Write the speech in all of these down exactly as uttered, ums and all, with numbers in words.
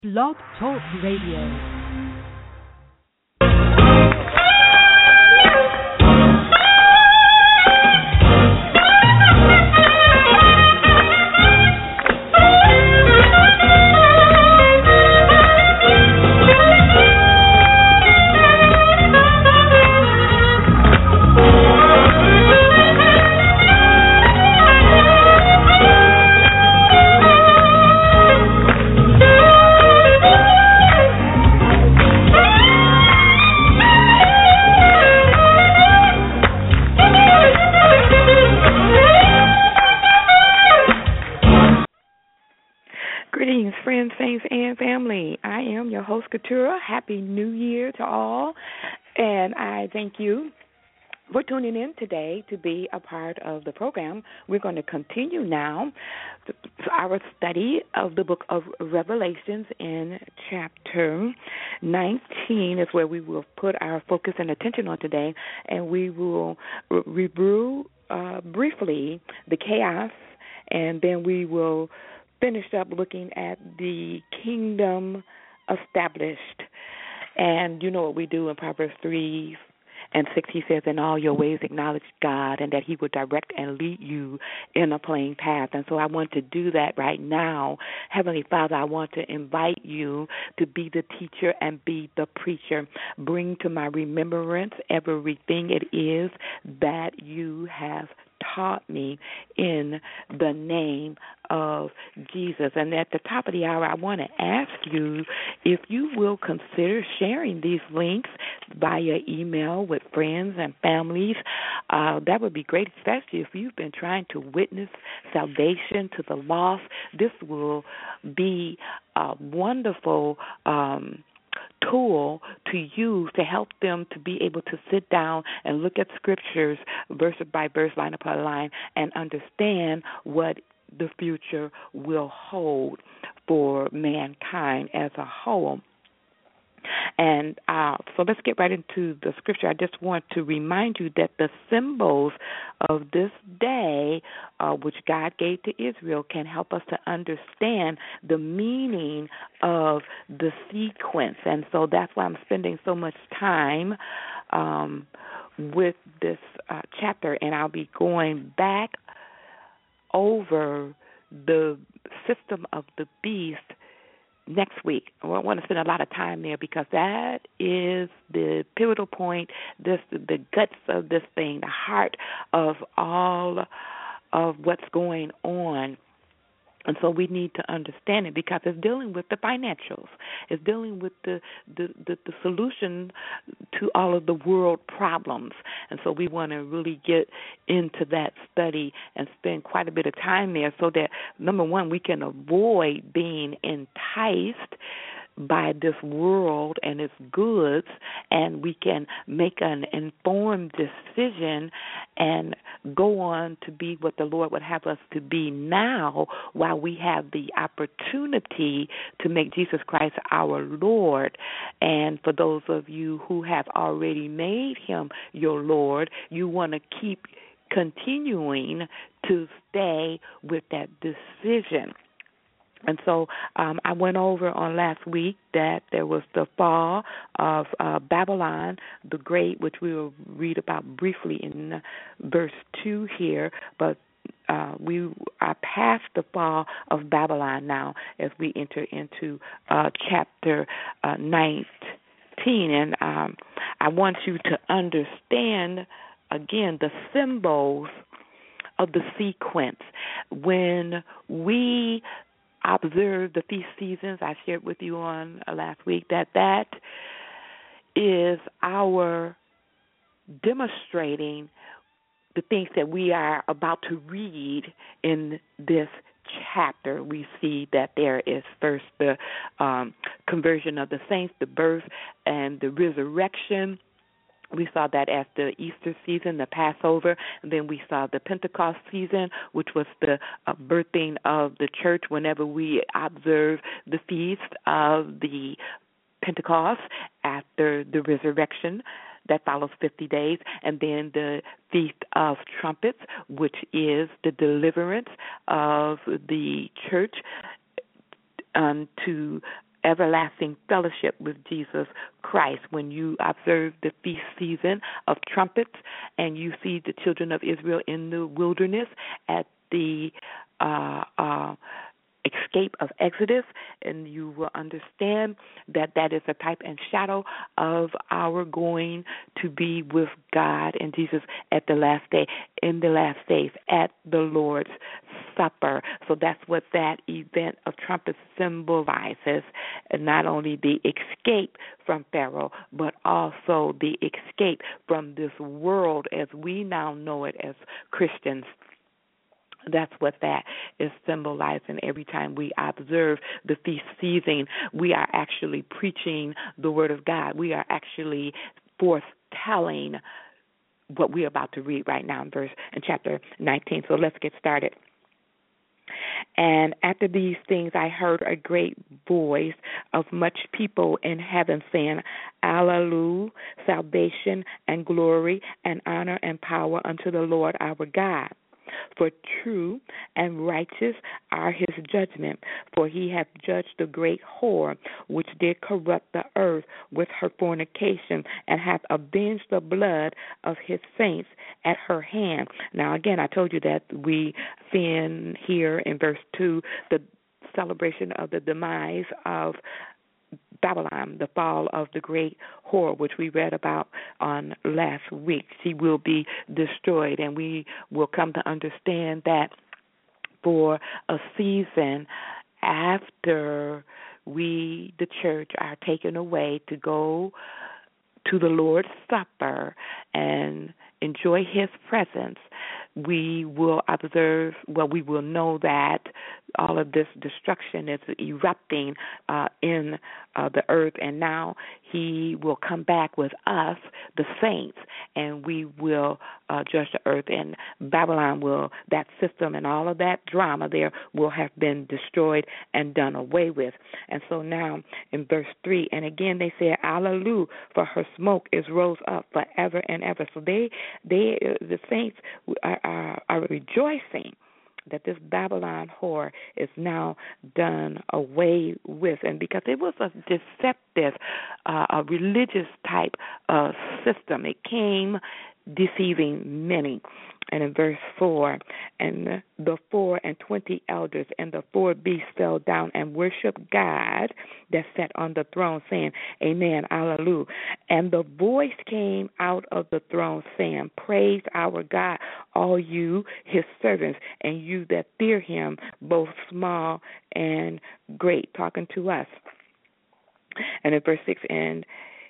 Blog Talk Radio. Greetings, friends, saints, and family. I am your host, Katura. Happy New Year to all. And I thank you for tuning in today to be a part of the program. We're going to continue now our study of the book of Revelations in chapter nineteen is where we will put our focus and attention on today. And we will review uh, briefly the chaos, and then we will finished up looking at the kingdom established. And you know what we do in Proverbs three and six, he says, in all your ways acknowledge God, and that he will direct and lead you in a plain path. And so I want to do that right now. Heavenly Father, I want to invite you to be the teacher and be the preacher. Bring to my remembrance everything it is that you have taught me in the name of Jesus. And at the top of the hour, I want to ask you if you will consider sharing these links via email with friends and families. Uh, that would be great, especially if you've been trying to witness salvation to the lost. This will be a wonderful um tool to use to help them to be able to sit down and look at scriptures verse by verse, line upon line, and understand what the future will hold for mankind as a whole. And uh, so let's get right into the scripture. I just want to remind you that the symbols of this day, uh, which God gave to Israel, can help us to understand the meaning of the sequence. And so that's why I'm spending so much time um, with this uh, chapter, and I'll be going back over the system of the beast next week. I want to spend a lot of time there because that is the pivotal point, this the guts of this thing, the heart of all of what's going on. And so we need to understand it because it's dealing with the financials. It's dealing with the, the, the, the solution to all of the world problems. And so we want to really get into that study and spend quite a bit of time there so that, number one, we can avoid being enticed by this world and its goods, and we can make an informed decision and go on to be what the Lord would have us to be now while we have the opportunity to make Jesus Christ our Lord. And for those of you who have already made him your Lord, you want to keep continuing to stay with that decision. And so um, I went over on last week that there was the fall of uh, Babylon the Great, which we will read about briefly in verse two here, but uh, we are past the fall of Babylon now as we enter into uh, chapter uh, nineteen. And um, I want you to understand, again, the symbols of the sequence. When we observe the feast seasons, I shared with you on uh, last week that that is our demonstrating the things that we are about to read in this chapter. We see that there is first the um, conversion of the saints, the birth and the resurrection. We saw that as the Easter season, the Passover, and then we saw the Pentecost season, which was the uh, birthing of the church whenever we observe the feast of the Pentecost after the resurrection. That follows fifty days, and then the Feast of Trumpets, which is the deliverance of the church unto everlasting fellowship with Jesus Christ. When you observe the feast season of trumpets and you see the children of Israel in the wilderness at the uh, uh, escape of Exodus, and you will understand that that is a type and shadow of our going to be with God and Jesus at the last day, in the last days, at the Lord's Supper. So that's what that event of trumpets symbolizes, and not only the escape from Pharaoh, but also the escape from this world as we now know it as Christians. That's what that is symbolizing. Every time we observe the feast season, we are actually preaching the Word of God. We are actually foretelling what we're about to read right now in verse in chapter nineteen. So let's get started. And after these things, I heard a great voice of much people in heaven saying, Alleluia, salvation and glory and honor and power unto the Lord our God. For true and righteous are his judgment, for he hath judged the great whore, which did corrupt the earth with her fornication, and hath avenged the blood of his saints at her hand. Now, again, I told you that we see in here in verse two the celebration of the demise of Babylon, the fall of the great whore, which we read about on last week. She will be destroyed, and we will come to understand that for a season after we, the church, are taken away to go to the Lord's Supper and enjoy his presence, we will observe, well, we will know that all of this destruction is erupting uh, in uh, the earth, and now he will come back with us, the saints, and we will uh, judge the earth, and Babylon will, that system and all of that drama there will have been destroyed and done away with. And so now in verse three, and again they say, Alleluia, for her smoke is rose up forever and ever. So they, they the saints are, are, are rejoicing that this Babylon whore is now done away with. And because it was a deceptive, uh, a religious type of system, it came deceiving many. And in verse four, and the four and twenty elders and the four beasts fell down and worshiped God that sat on the throne, saying, Amen, Alleluia. And the voice came out of the throne, saying, Praise our God, all you his servants, and you that fear him, both small and great, talking to us. And in verse six, and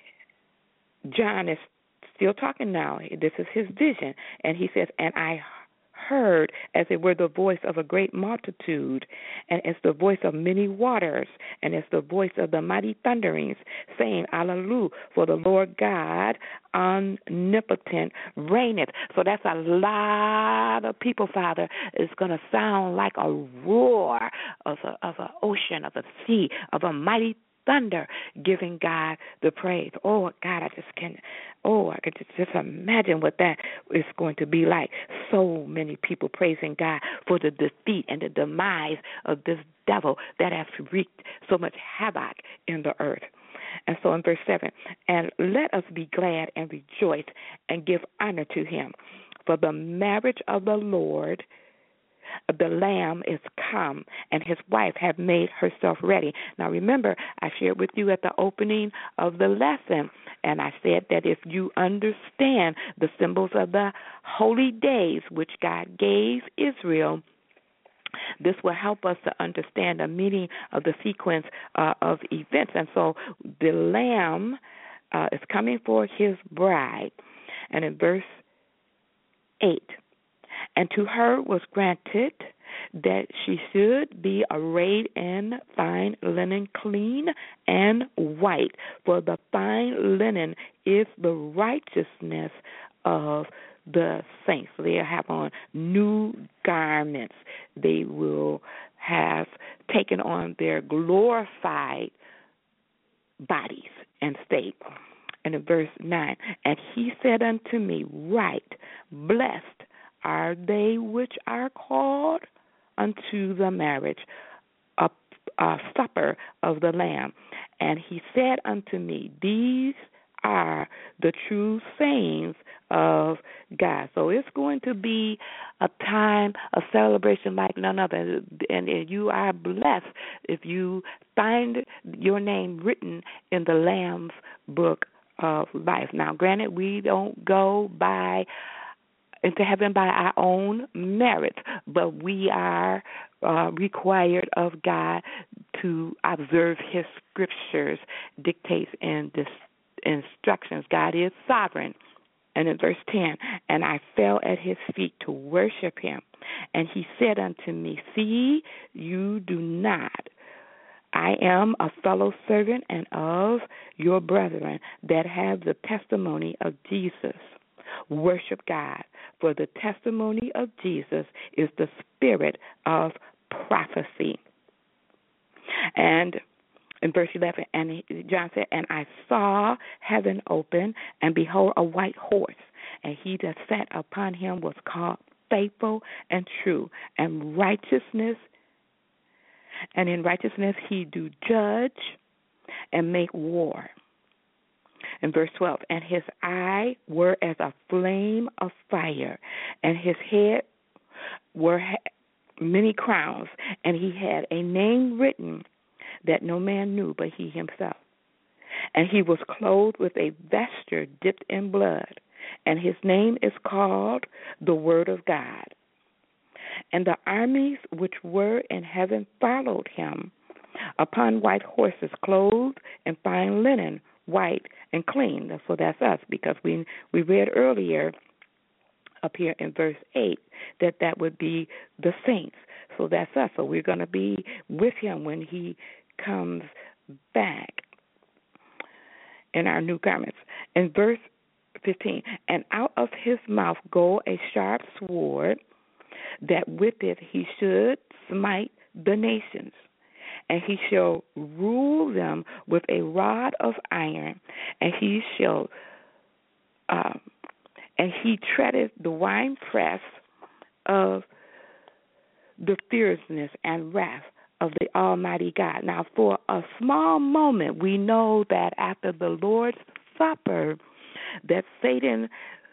John is still talking now. This is his vision. And he says, and I heard as it were the voice of a great multitude, and as the voice of many waters, and as the voice of the mighty thunderings, saying, Alleluia, for the Lord God omnipotent reigneth. So that's a lot of people, Father. It's going to sound like a roar of a, of an ocean, of a sea, of a mighty thunder, giving God the praise. Oh, God, I just can't, oh, I could just, just imagine what that is going to be like. So many people praising God for the defeat and the demise of this devil that has wreaked so much havoc in the earth. And so in verse seven, and let us be glad and rejoice and give honor to him, for the marriage of the Lord, the Lamb, is come, and his wife have made herself ready. Now remember, I shared with you at the opening of the lesson, and I said that if you understand the symbols of the holy days which God gave Israel, this will help us to understand the meaning of the sequence uh, of events. And so the Lamb uh, is coming for his bride. And in verse eight, and to her was granted that she should be arrayed in fine linen, clean and white, for the fine linen is the righteousness of the saints. So they'll have on new garments. They will have taken on their glorified bodies and state. And in verse nine, and he said unto me, Right, blessed are they which are called unto the marriage uh, supper of the Lamb. And he said unto me, these are the true sayings of God. So it's going to be a time of celebration like none other. And you are blessed if you find your name written in the Lamb's book of life. Now, granted, we don't go by into heaven by our own merits, but we are uh, required of God to observe his scriptures, dictates, and dis- instructions. God is sovereign. And in verse ten, and I fell at his feet to worship him. And he said unto me, see, you do not. I am a fellow servant and of your brethren that have the testimony of Jesus. Worship God, for the testimony of Jesus is the spirit of prophecy. And in verse eleven, and he, John said, and I saw heaven open, and behold, a white horse, and he that sat upon him was called Faithful and True, and righteousness, and in righteousness he do judge and make war. In verse twelve, and his eye were as a flame of fire, and his head were many crowns, and he had a name written that no man knew but he himself. And he was clothed with a vesture dipped in blood, and his name is called the Word of God. And the armies which were in heaven followed him upon white horses, clothed in fine linen, white and clean. So that's us, because we we read earlier up here in verse eight that that would be the saints. So that's us. So we're going to be with him when he comes back in our new garments. In verse fifteen, and out of his mouth go a sharp sword, that with it he should smite the nations, and he shall rule them with a rod of iron, and he shall, um, and he treadeth the winepress of the fierceness and wrath of the Almighty God. Now, for a small moment, we know that after the Lord's Supper, that Satan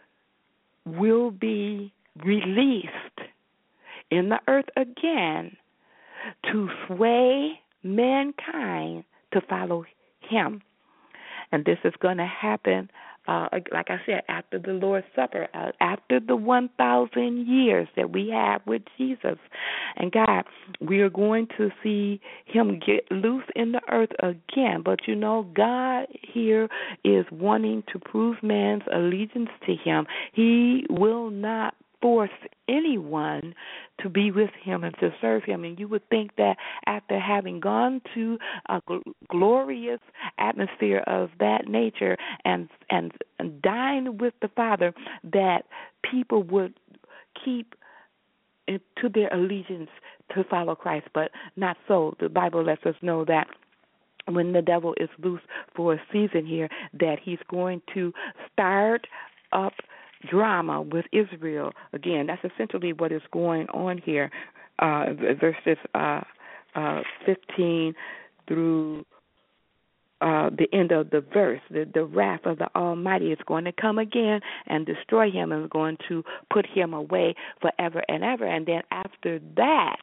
will be released in the earth again to sway mankind to follow him. And this is going to happen, uh, like I said, after the Lord's Supper, uh, after the one thousand years that we have with Jesus and God. We are going to see him get loose in the earth again. But, you know, God here is wanting to prove man's allegiance to him. He will not force anyone to be with him and to serve him. And you would think that after having gone to a gl- glorious atmosphere of that nature and, and and dine with the Father, that people would keep it to their allegiance to follow Christ. But not so. The Bible lets us know that when the devil is loose for a season here, that he's going to start up drama with Israel. Again, that's essentially what is going on here, uh, verses uh, uh, fifteen through uh, the end of the verse. The, the wrath of the Almighty is going to come again and destroy him, and is going to put him away forever and ever. And then after that,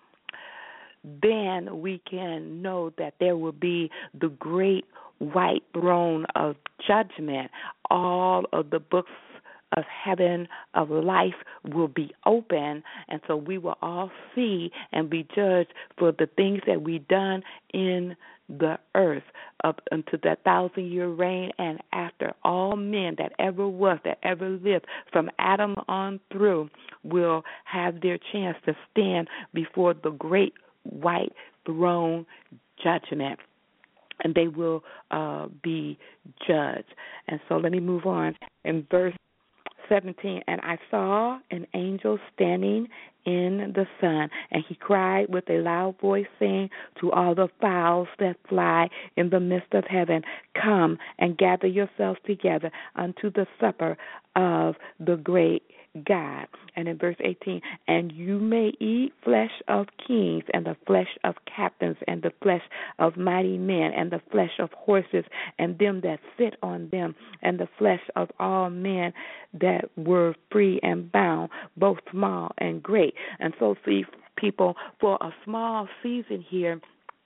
then we can know that there will be the great white throne of judgment. All of the books of heaven, of life, will be open, and so we will all see and be judged for the things that we done in the earth up unto that thousand-year reign and after. All men that ever was, that ever lived, from Adam on through, will have their chance to stand before the great white throne judgment, and they will uh, be judged. And so let me move on. In verse seventeen, and I saw an angel standing in the sun, and he cried with a loud voice, saying to all the fowls that fly in the midst of heaven, come and gather yourselves together unto the supper of the great God. And in verse eighteen, and you may eat flesh of kings, and the flesh of captains, and the flesh of mighty men, and the flesh of horses, and them that sit on them, and the flesh of all men that were free and bound, both small and great. And so, see, people, for a small season here,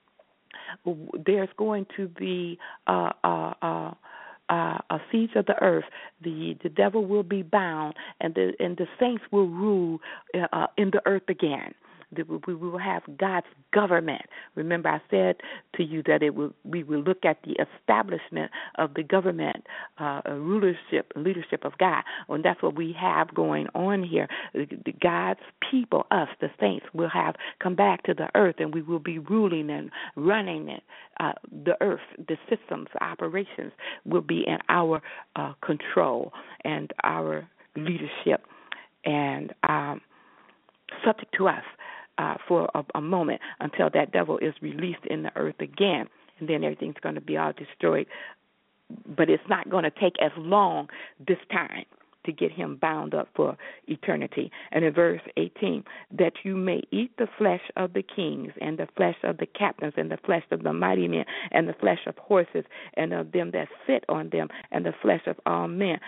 there's going to be uh, uh, uh, uh, a siege of the earth. The the devil will be bound, and the and the saints will rule uh, in the earth again. We will have God's government. Remember, I said to you that it will. We will look at the establishment of the government, uh, rulership, leadership of God, and that's what we have going on here. God's people, us, the saints, will have come back to the earth, and we will be ruling and running it. Uh, the earth, the systems, operations will be in our uh, control and our leadership, and um, subject to us. Uh, for a, a moment until that devil is released in the earth again, and then everything's going to be all destroyed. But it's not going to take as long this time to get him bound up for eternity. And in verse eighteen, that you may eat the flesh of the kings, and the flesh of the captains, and the flesh of the mighty men, and the flesh of horses, and of them that sit on them, and the flesh of all men,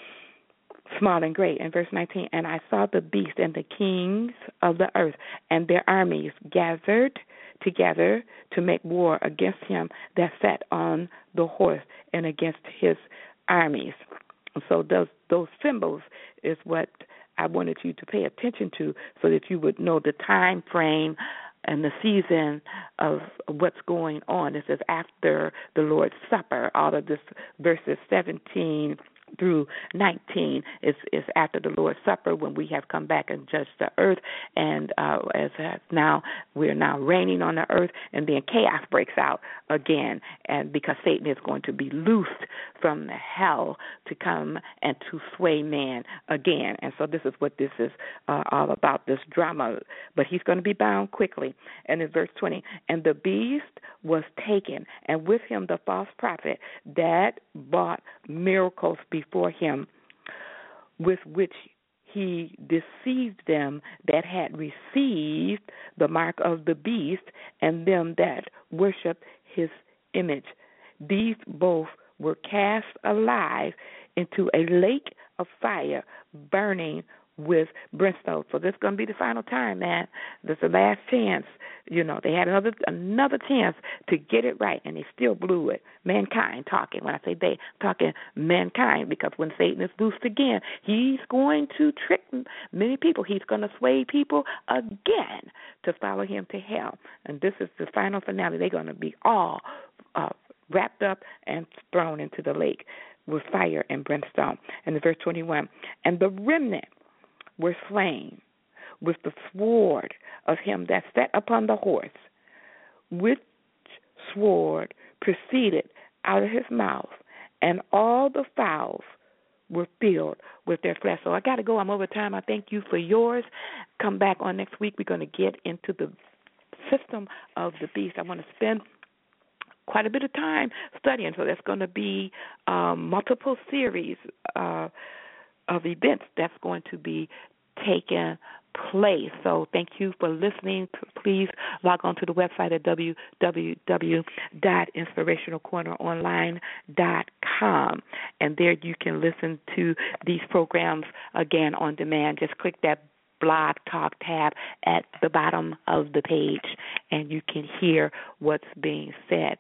small and great. In verse nineteen, and I saw the beast and the kings of the earth and their armies gathered together to make war against him that sat on the horse and against his armies. So those those symbols is what I wanted you to pay attention to, so that you would know the time frame and the season of what's going on. This is after the Lord's Supper. All of this, verses seventeen through nineteen is, is after the Lord's Supper, when we have come back and judged the earth, and uh, as now we're now reigning on the earth, and then chaos breaks out again, and because Satan is going to be loosed from the hell to come and to sway man again. And so this is what this is uh, all about, this drama. But he's going to be bound quickly. And in verse twenty, and the beast was taken, and with him the false prophet that brought miracles before him, with which he deceived them that had received the mark of the beast, and them that worship his image. These both were cast alive into a lake of fire, burning with brimstone. So this is going to be the final time, man. This is the last chance. You know, they had another another chance to get it right, and they still blew it. Mankind talking. When I say they, I'm talking mankind, because when Satan is loosed again, he's going to trick many people. He's going to sway people again to follow him to hell. And this is the final finale. They're going to be all uh, wrapped up and thrown into the lake with fire and brimstone. And in verse twenty-one, and the remnant were slain with the sword of him that sat upon the horse, which sword proceeded out of his mouth, and all the fowls were filled with their flesh. So I got to go. I'm over time. I thank you for yours. Come back on next week. We're going to get into the system of the beast. I want to spend quite a bit of time studying, so that's going to be um, multiple series uh, of events that's going to be taking place. So thank you for listening. Please log on to the website at w w w dot inspirational corner online dot com, and there you can listen to these programs again on demand. Just click that Blog Talk tab at the bottom of the page, and you can hear what's being said.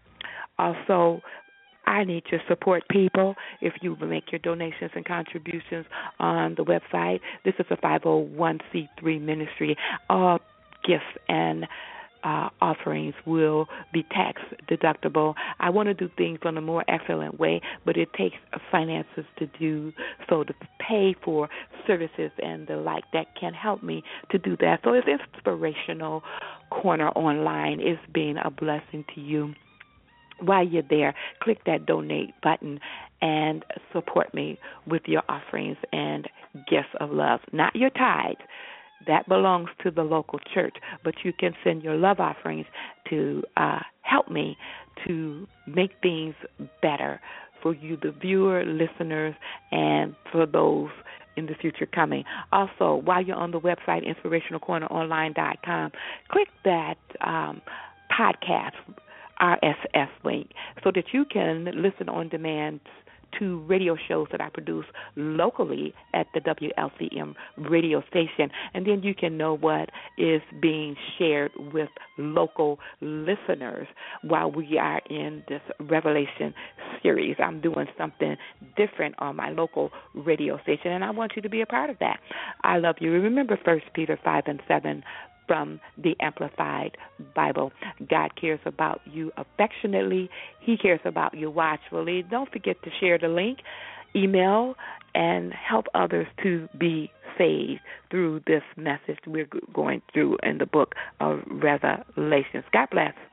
Also, I need your support, people. If you make your donations and contributions on the website, this is a five oh one c three ministry. All gifts and uh, offerings will be tax deductible. I want to do things in a more excellent way, but it takes finances to do so, to pay for services and the like that can help me to do that. So it's Inspirational Corner Online is being a blessing to you. While you're there, click that donate button and support me with your offerings and gifts of love. Not your tithes. That belongs to the local church, but you can send your love offerings to uh, help me to make things better for you, the viewer, listeners, and for those in the future coming. Also, while you're on the website, inspirational corner online dot com, click that um, podcast R S S link so that you can listen on demand to radio shows that I produce locally at the W L C M radio station, and then you can know what is being shared with local listeners while we are in this Revelation series. I'm doing something different on my local radio station, and I want you to be a part of that. I love you. Remember First Peter five and seven from the Amplified Bible. God cares about you affectionately. He cares about you watchfully. Don't forget to share the link, email, and help others to be saved through this message we're going through in the book of Revelations. God bless.